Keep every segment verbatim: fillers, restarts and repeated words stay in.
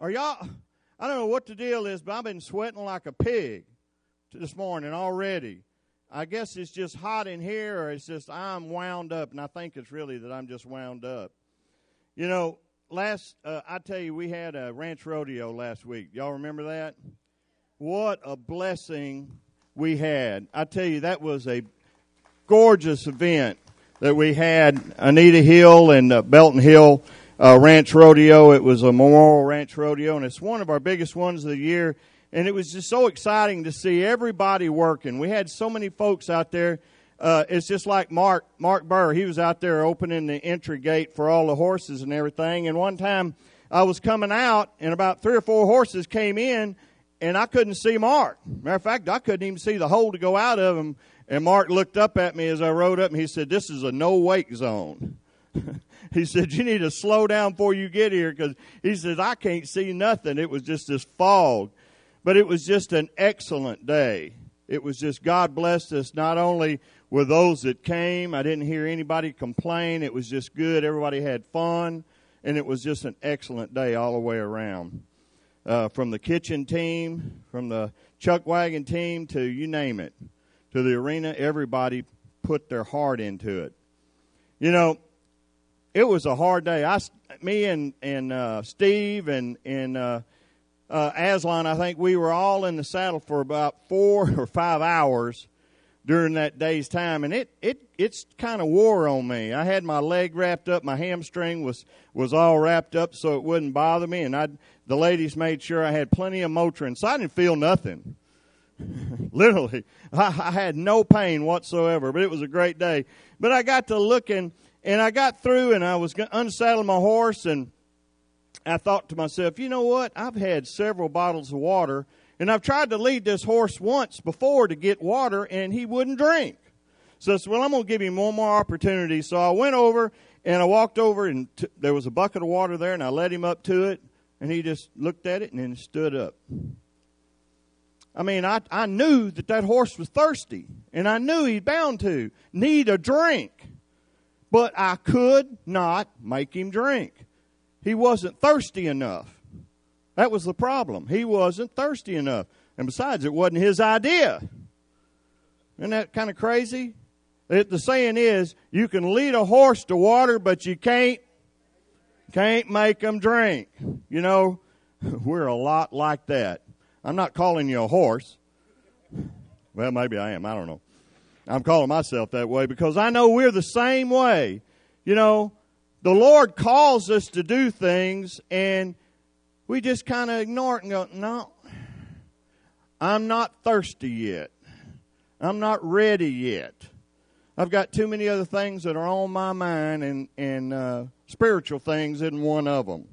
Are y'all, I don't know what the deal is, but I've been sweating like a pig this morning already. I guess it's just hot in here, or it's just I'm wound up, and I think it's really that I'm just wound up. You know, last, uh, I tell you, we had a ranch rodeo last week. Y'all remember that? What a blessing we had. I tell you, that was a gorgeous event that we had. Anita Hill and uh, Belton Hill uh, Ranch Rodeo. It was a Memorial Ranch Rodeo, and it's one of our biggest ones of the year. And it was just so exciting to see everybody working. We had so many folks out there. Uh, it's just like Mark, Mark Burr. He was out there opening the entry gate for all the horses and everything. And one time I was coming out, and about three or four horses came in, and I couldn't see Mark. Matter of fact, I couldn't even see the hole to go out of him. And Mark looked up at me as I rode up, and he said, "This is a no-wake zone." He said, "You need to slow down before you get here," because he said, "I can't see nothing." It was just this fog. But it was just an excellent day. It was just God blessed us not only with those that came. I didn't hear anybody complain. It was just good. Everybody had fun. And it was just an excellent day all the way around. Uh, from the kitchen team, from the chuck wagon team to you name it, to the arena, everybody put their heart into it. You know, it was a hard day. I, me and, and uh, Steve and, and uh, Uh, Aslan, I think we were all in the saddle for about four or five hours during that day's time, and it it it's kind of wore on me. I had my leg wrapped up, my hamstring was was all wrapped up so it wouldn't bother me, and I the ladies made sure I had plenty of Motrin, so I didn't feel nothing. Literally, I, I had no pain whatsoever, but it was a great day. But I got to looking, and I got through, and I was unsaddling my horse, and I thought to myself, you know what? I've had several bottles of water, and I've tried to lead this horse once before to get water, and he wouldn't drink. So I said, well, I'm going to give him one more opportunity. So I went over, and I walked over, and t- there was a bucket of water there, and I led him up to it, and he just looked at it and then stood up. I mean, I, I knew that that horse was thirsty, and I knew he'd bound to need a drink, but I could not make him drink. He wasn't thirsty enough. That was the problem. He wasn't thirsty enough. And besides, it wasn't his idea. Isn't that kind of crazy? It, the saying is, you can lead a horse to water, but you can't, can't make him drink. You know, we're a lot like that. I'm not calling you a horse. Well, maybe I am. I don't know. I'm calling myself that way because I know we're the same way. You know, the Lord calls us to do things, and we just kind of ignore it and go, no, I'm not thirsty yet. I'm not ready yet. I've got too many other things that are on my mind, and, and uh, spiritual things isn't one of them.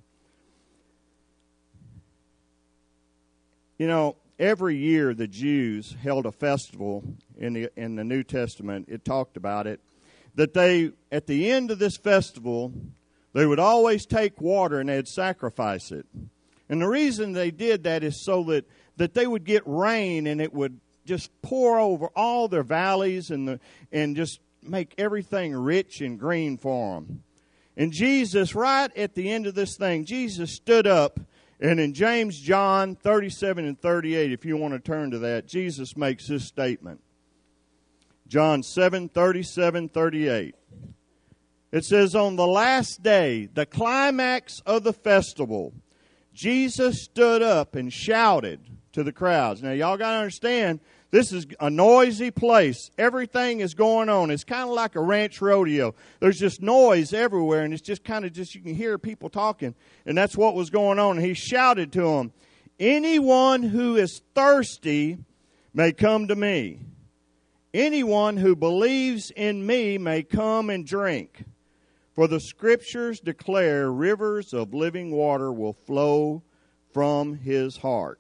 You know, every year the Jews held a festival in the in the New Testament. It talked about it. That they, at the end of this festival, they would always take water and they'd sacrifice it. And the reason they did that is so that, that they would get rain and it would just pour over all their valleys and the and just make everything rich and green for them. And Jesus, right at the end of this thing, Jesus stood up, and in James, John thirty-seven and thirty-eight, if you want to turn to that, Jesus makes this statement. John seven, thirty-seven, thirty-eight. It says, on the last day, the climax of the festival, Jesus stood up and shouted to the crowds. Now, y'all got to understand, this is a noisy place. Everything is going on. It's kind of like a ranch rodeo. There's just noise everywhere, and it's just kind of just, you can hear people talking. And that's what was going on. And he shouted to them, anyone who is thirsty may come to me. Anyone who believes in me may come and drink. For the Scriptures declare rivers of living water will flow from his heart.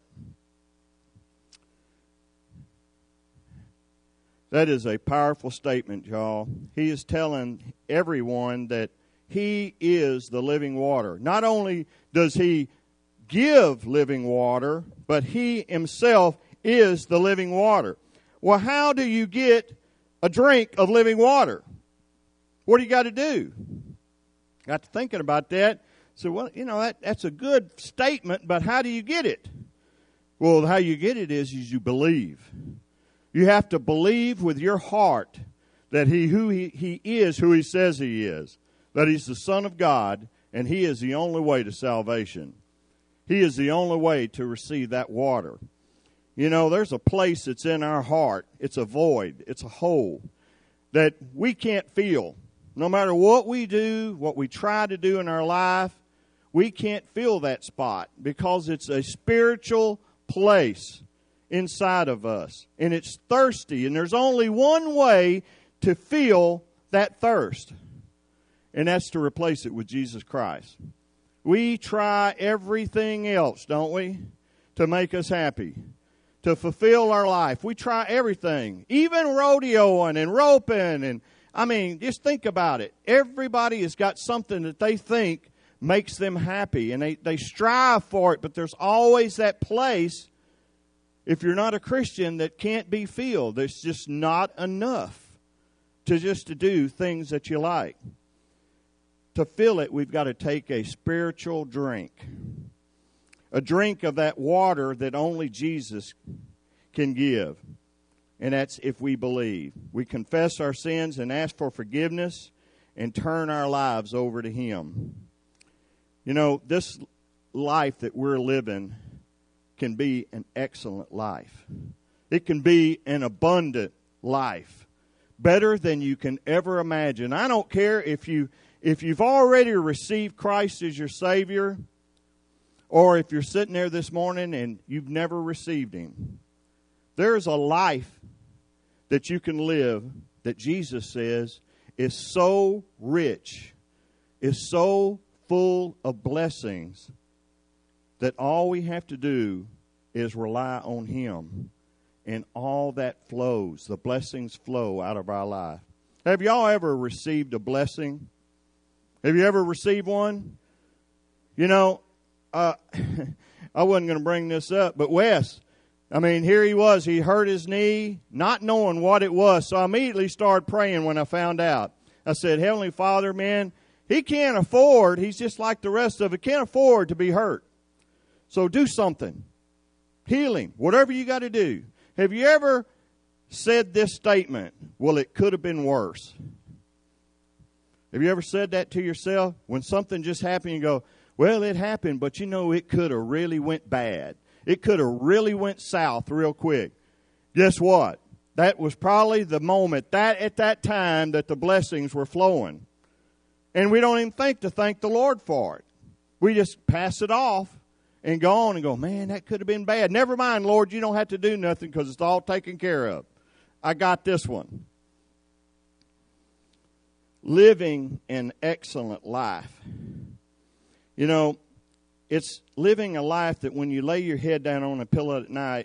That is a powerful statement, y'all. He is telling everyone that he is the living water. Not only does he give living water, but he himself is the living water. Well, how do you get a drink of living water? What do you got to do? Got to thinking about that. So, well, you know, that, that's a good statement, but how do you get it? Well, how you get it is, is you believe. You have to believe with your heart that he who he, he is who he says he is, that he's the Son of God, and he is the only way to salvation. He is the only way to receive that water. You know, there's a place that's in our heart. It's a void. It's a hole that we can't fill. No matter what we do, what we try to do in our life, we can't fill that spot because it's a spiritual place inside of us. And it's thirsty. And there's only one way to fill that thirst. And that's to replace it with Jesus Christ. We try everything else, don't we, to make us happy, to fulfill our life. We try everything, even rodeoing and roping. And I mean, just think about it. Everybody has got something that they think makes them happy, and they, they strive for it, but there's always that place, if you're not a Christian, that can't be filled. There's just not enough to just to do things that you like. To fill it, we've got to take a spiritual drink. A drink of that water that only Jesus can give. And that's if we believe. We confess our sins and ask for forgiveness and turn our lives over to Him. You know, this life that we're living can be an excellent life. It can be an abundant life. Better than you can ever imagine. I don't care if you if you've already received Christ as your Savior, or if you're sitting there this morning and you've never received Him. There's a life that you can live that Jesus says is so rich, is so full of blessings, that all we have to do is rely on Him. And all that flows, the blessings flow out of our life. Have y'all ever received a blessing? Have you ever received one? You know, uh, I wasn't going to bring this up, but Wes, I mean, here he was. He hurt his knee, not knowing what it was. So I immediately started praying when I found out. I said, Heavenly Father, man, he can't afford, he's just like the rest of it, can't afford to be hurt. So do something. Heal him, whatever you got to do. Have you ever said this statement, well, it could have been worse? Have you ever said that to yourself? When something just happened, you go, well, it happened, but you know, it could have really went bad. It could have really went south real quick. Guess what? That was probably the moment, that at that time, that the blessings were flowing. And we don't even think to thank the Lord for it. We just pass it off and go on and go, man, that could have been bad. Never mind, Lord, you don't have to do nothing because it's all taken care of. I got this one. Living an excellent life. You know, it's living a life that when you lay your head down on a pillow at night,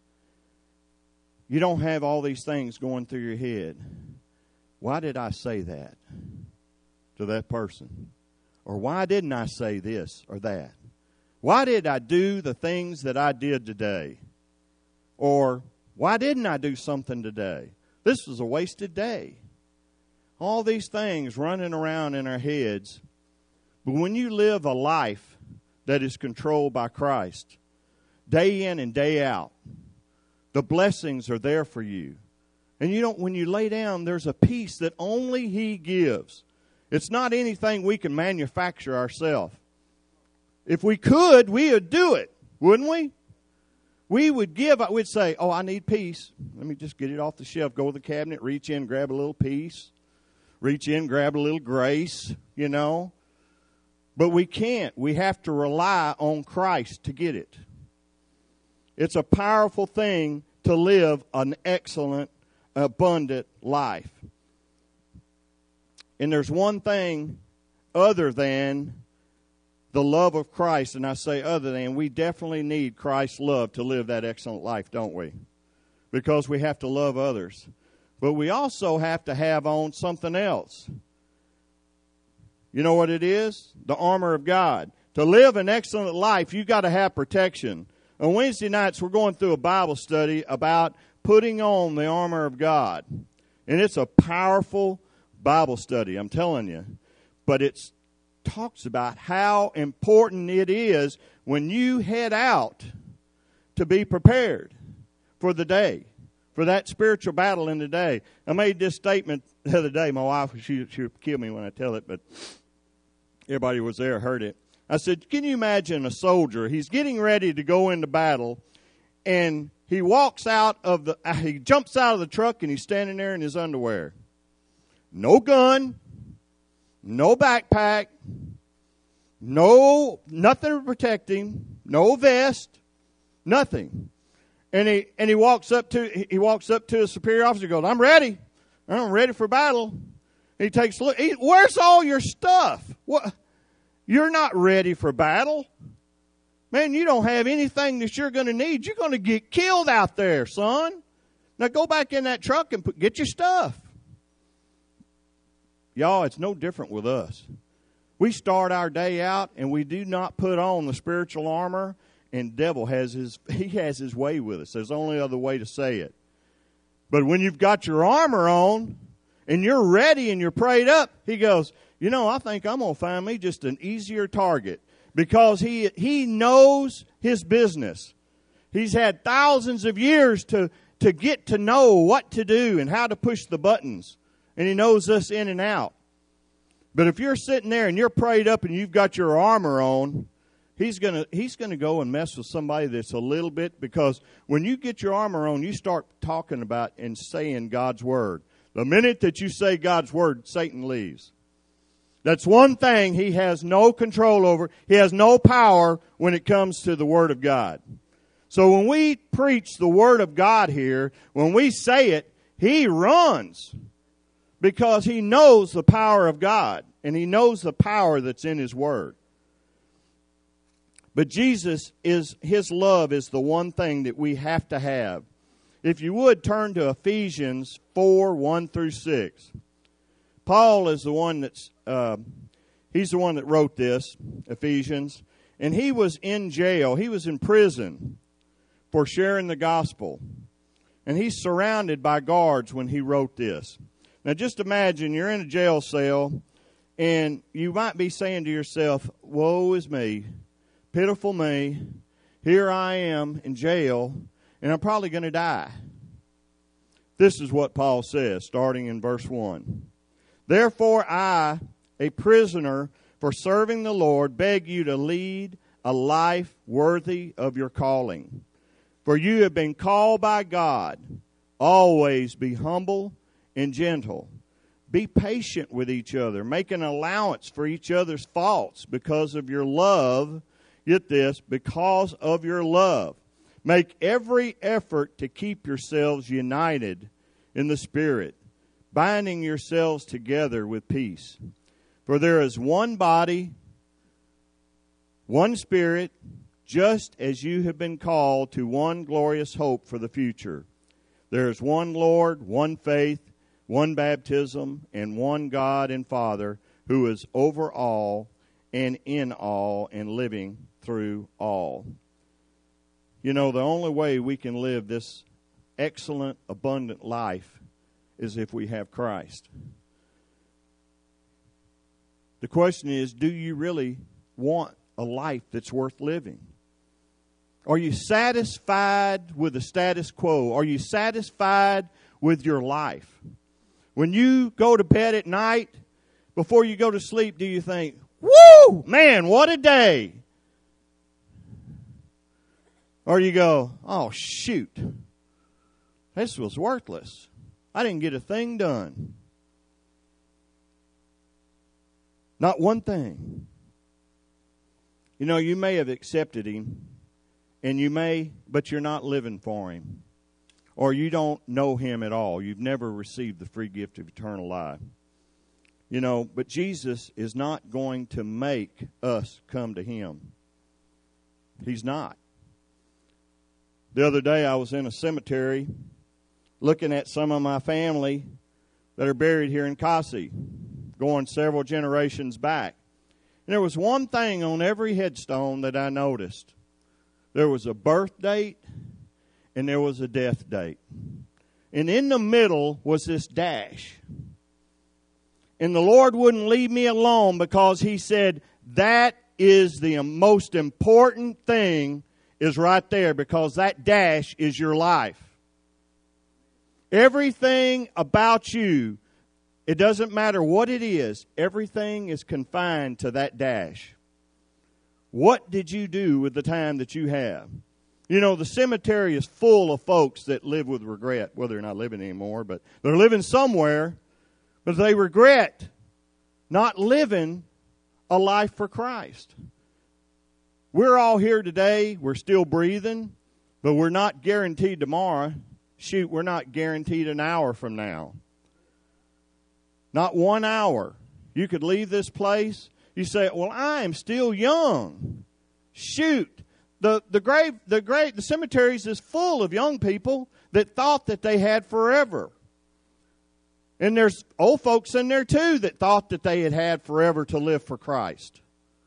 you don't have all these things going through your head. Why did I say that to that person? Or why didn't I say this or that? Why did I do the things that I did today? Or why didn't I do something today? This was a wasted day. All these things running around in our heads. But when you live a life that is controlled by Christ, day in and day out, the blessings are there for you. And you don't, when you lay down, there's a peace that only He gives. It's not anything we can manufacture ourselves. If we could, we would do it, wouldn't we? We would give, we'd say, oh, I need peace. Let me just get it off the shelf, go to the cabinet, reach in, grab a little peace. Reach in, grab a little grace, you know. But we can't. We have to rely on Christ to get it. It's a powerful thing to live an excellent, abundant life. And there's one thing other than the love of Christ, and I say other than, we definitely need Christ's love to live that excellent life, don't we? Because we have to love others. But we also have to have on something else. You know what it is? The armor of God. To live an excellent life, you've got to have protection. On Wednesday nights, we're going through a Bible study about putting on the armor of God. And it's a powerful Bible study, I'm telling you. But it's talks about how important it is when you head out to be prepared for the day, for that spiritual battle in the day. I made this statement the other day. My wife, she, she'll kill me when I tell it, but everybody was there, heard it. I said, can you imagine a soldier? He's getting ready to go into battle, and he walks out of the, he jumps out of the truck, and he's standing there in his underwear. No gun, no backpack, no, nothing to protect him, no vest, nothing. And he and he walks up to he walks up to a superior officer and goes, I'm ready. I'm ready for battle. He takes a look. He, where's all your stuff? What? You're not ready for battle. Man, you don't have anything that you're going to need. You're going to get killed out there, son. Now go back in that truck and put, get your stuff. Y'all, it's no different with us. We start our day out and we do not put on the spiritual armor, and devil has his he has his way with us. There's only other way to say it. But when you've got your armor on and you're ready and you're prayed up, he goes, you know, I think I'm going to find me just an easier target, because he he knows his business. He's had thousands of years to, to get to know what to do and how to push the buttons. And he knows us in and out. But if you're sitting there and you're prayed up and you've got your armor on, he's going to he's going to go and mess with somebody that's a little bit, because when you get your armor on, you start talking about and saying God's word. The minute that you say God's word, Satan leaves. That's one thing he has no control over. He has no power when it comes to the word of God. So when we preach the word of God here, when we say it, he runs, because he knows the power of God and he knows the power that's in his word. But Jesus is, his love is the one thing that we have to have. If you would, turn to Ephesians four, one through six. Paul is the one that's, uh, he's the one that wrote this, Ephesians. And he was in jail. He was in prison for sharing the gospel. And he's surrounded by guards when he wrote this. Now just imagine you're in a jail cell and you might be saying to yourself, woe is me, pitiful me, here I am in jail, and I'm probably going to die. This is what Paul says, starting in verse one. Therefore I, a prisoner for serving the Lord, beg you to lead a life worthy of your calling. For you have been called by God. Always be humble and gentle. Be patient with each other. Make an allowance for each other's faults because of your love. Get this, because of your love. Make every effort to keep yourselves united in the Spirit, binding yourselves together with peace. For there is one body, one Spirit, just as you have been called to one glorious hope for the future. There is one Lord, one faith, one baptism, and one God and Father, who is over all and in all and living through all. You know, the only way we can live this excellent, abundant life is if we have Christ. The question is, do you really want a life that's worth living? Are you satisfied with the status quo? Are you satisfied with your life? When you go to bed at night, before you go to sleep, do you think, woo, man, what a day? Or you go, oh, shoot, this was worthless. I didn't get a thing done. Not one thing. You know, you may have accepted him, and you may, but you're not living for him. Or you don't know him at all. You've never received the free gift of eternal life. You know, but Jesus is not going to make us come to him. He's not. The other day I was in a cemetery looking at some of my family that are buried here in Kasi, going several generations back. And there was one thing on every headstone that I noticed. There was a birth date and there was a death date. And in the middle was this dash. And the Lord wouldn't leave me alone because He said, that is the most important thing is right there, because that dash is your life. Everything about you, it doesn't matter what it is, everything is confined to that dash. What did you do with the time that you have? You know, the cemetery is full of folks that live with regret. Well, they're not living anymore, but they're living somewhere. But they regret not living a life for Christ. We're all here today. We're still breathing, but we're not guaranteed tomorrow. Shoot, we're not guaranteed an hour from now. Not one hour. You could leave this place. You say, well, I am still young. Shoot. The the grave the grave the cemeteries is full of young people that thought that they had forever. And there's old folks in there too that thought that they had had forever to live for Christ.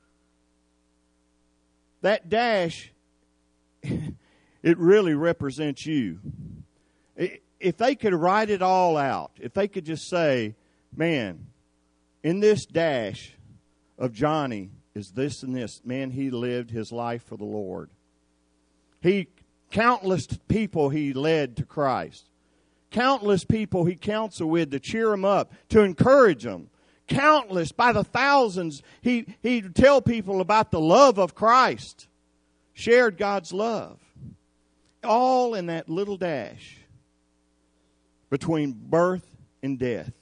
That dash, it really represents you. If they could write it all out, if they could just say, man, in this dash of Johnny is this and this. Man, he lived his life for the Lord. He, countless people he led to Christ. Countless people he counseled with to cheer them up, to encourage them. Countless, by the thousands, he, he'd tell people about the love of Christ. Shared God's love. All in that little dash between birth and death.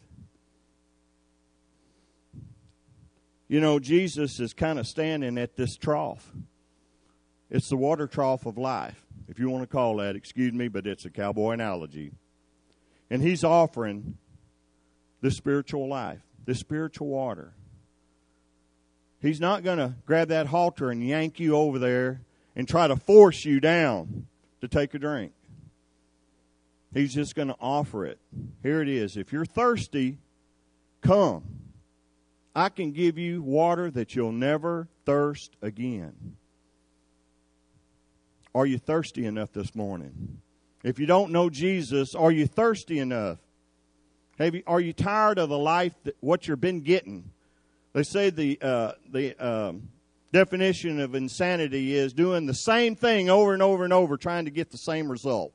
You know, Jesus is kind of standing at this trough. It's the water trough of life, if you want to call that. Excuse me, but it's a cowboy analogy. And He's offering the spiritual life, the spiritual water. He's not going to grab that halter and yank you over there and try to force you down to take a drink. He's just going to offer it. Here it is. If you're thirsty, come. I can give you water that you'll never thirst again. Are you thirsty enough this morning? If you don't know Jesus, are you thirsty enough? Have you, are you tired of the life, that, what you've been getting? They say the uh, the um, definition of insanity is doing the same thing over and over and over, trying to get the same result.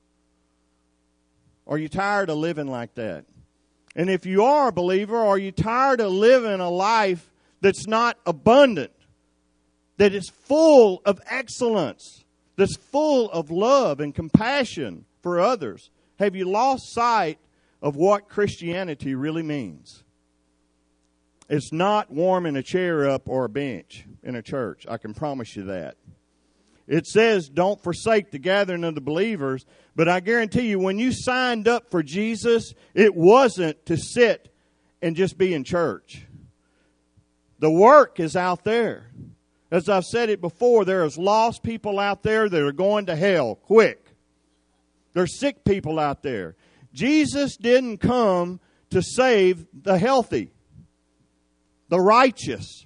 Are you tired of living like that? And if you are a believer, are you tired of living a life that's not abundant, that is full of excellence, that's full of love and compassion for others? Have you lost sight of what Christianity really means? It's not warming a chair up or a bench in a church. I can promise you that. It says don't forsake the gathering of the believers, but I guarantee you when you signed up for Jesus, it wasn't to sit and just be in church. The work is out there. As I've said it before, there is lost people out there that are going to hell quick. There's sick people out there. Jesus didn't come to save the healthy, the righteous.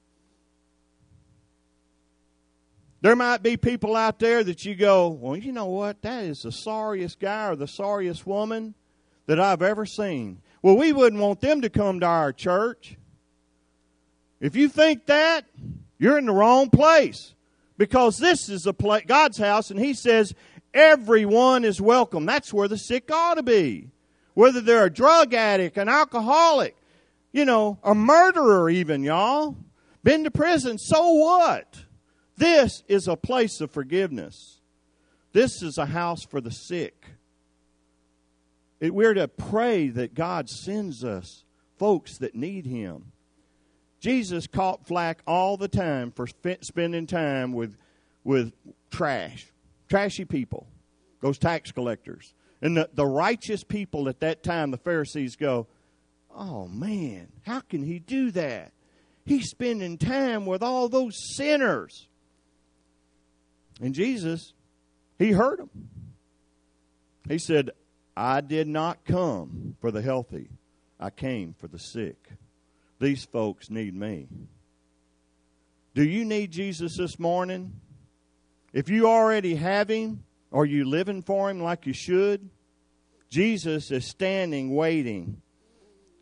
There might be people out there that you go, well, you know what? That is the sorriest guy or the sorriest woman that I've ever seen. Well, we wouldn't want them to come to our church. If you think that, you're in the wrong place. Because this is a place, God's house, and He says everyone is welcome. That's where the sick ought to be. Whether they're a drug addict, an alcoholic, you know, a murderer even, y'all. Been to prison, so what? This is a place of forgiveness. This is a house for the sick. It, we're to pray that God sends us folks that need Him. Jesus caught flack all the time for sp- spending time with, with trash, trashy people, those tax collectors. And the, the righteous people at that time, the Pharisees go, oh man, how can He do that? He's spending time with all those sinners. And Jesus, He heard them. He said, I did not come for the healthy. I came for the sick. These folks need me. Do you need Jesus this morning? If you already have Him, are you living for Him like you should? Jesus is standing, waiting.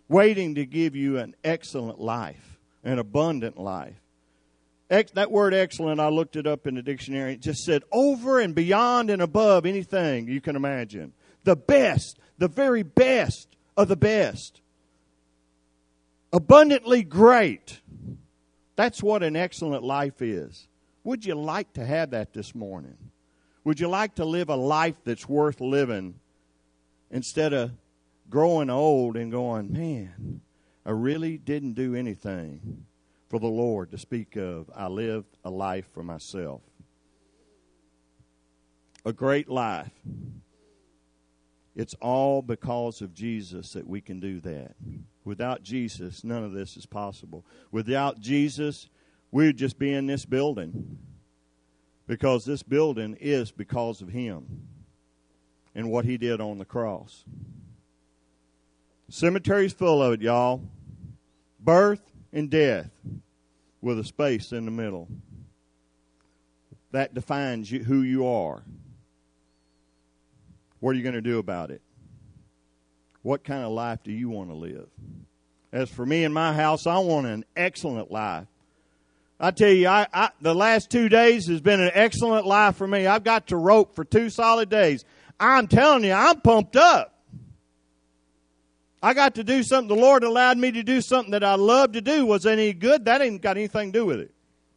waiting to give you an excellent life, an abundant life. Ex- that word excellent, I looked it up in the dictionary. It just said over and beyond and above anything you can imagine. The best, the very best of the best. Abundantly great. That's what an excellent life is. Would you like to have that this morning? Would you like to live a life that's worth living instead of growing old and going, man, I really didn't do anything for the Lord to speak of. I lived a life for myself. A great life. It's all because of Jesus that we can do that. Without Jesus, none of this is possible. Without Jesus, we'd just be in this building. Because this building is because of Him and what He did on the cross. The cemetery's full of it, y'all. Birth and death with a space in the middle. That defines you, who you are. What are you going to do about it? What kind of life do you want to live? As for me and my house, I want an excellent life. I tell you, I, I, the last two days has been an excellent life for me. I've got to rope for two solid days. I'm telling you, I'm pumped up. I got to do something. The Lord allowed me to do something that I love to do. Was it any good? That ain't got anything to do with it.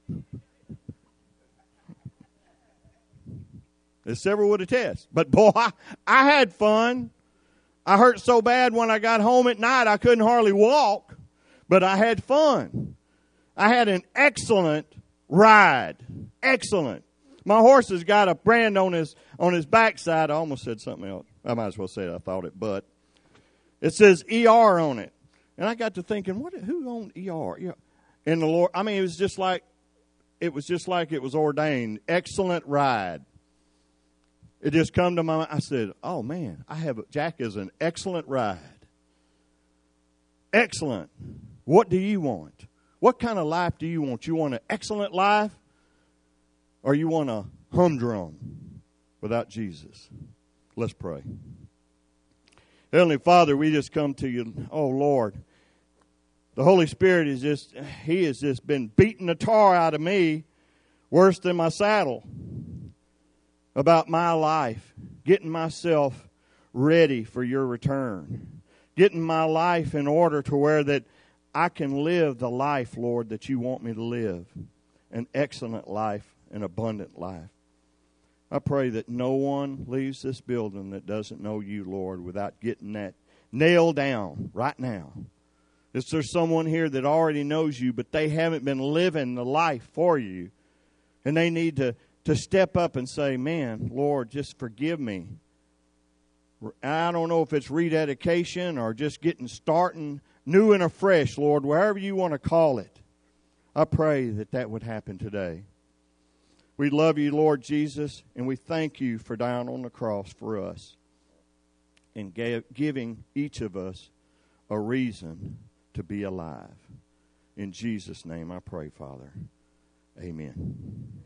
As several would attest. But boy, I, I had fun. I hurt so bad when I got home at night I couldn't hardly walk. But I had fun. I had an excellent ride. Excellent. My horse has got a brand on his on his backside. I almost said something else. I might as well say it. I thought it, but it says E R on it. And I got to thinking, what? Who owned E R? And the Lord, I mean, it was just like it was just like it was ordained. Excellent ride. It just come to my mind. I said, oh man, I have Jack is an excellent ride. Excellent. What do you want? What kind of life do you want? You want an excellent life? Or you want a humdrum without Jesus? Let's pray. Heavenly Father, we just come to you. Oh, Lord. The Holy Spirit is just, He has just been beating the tar out of me worse than my saddle about my life, getting myself ready for your return, getting my life in order to where that I can live the life, Lord, that you want me to live, an excellent life, an abundant life. I pray that no one leaves this building that doesn't know you, Lord, without getting that nailed down right now. Is there someone here that already knows you, but they haven't been living the life for you, and they need to, to step up and say, man, Lord, just forgive me. I don't know if it's rededication or just getting starting new and afresh, Lord, wherever you want to call it. I pray that that would happen today. We love you, Lord Jesus, and we thank you for dying on the cross for us and giving each of us a reason to be alive. In Jesus' name I pray, Father. Amen.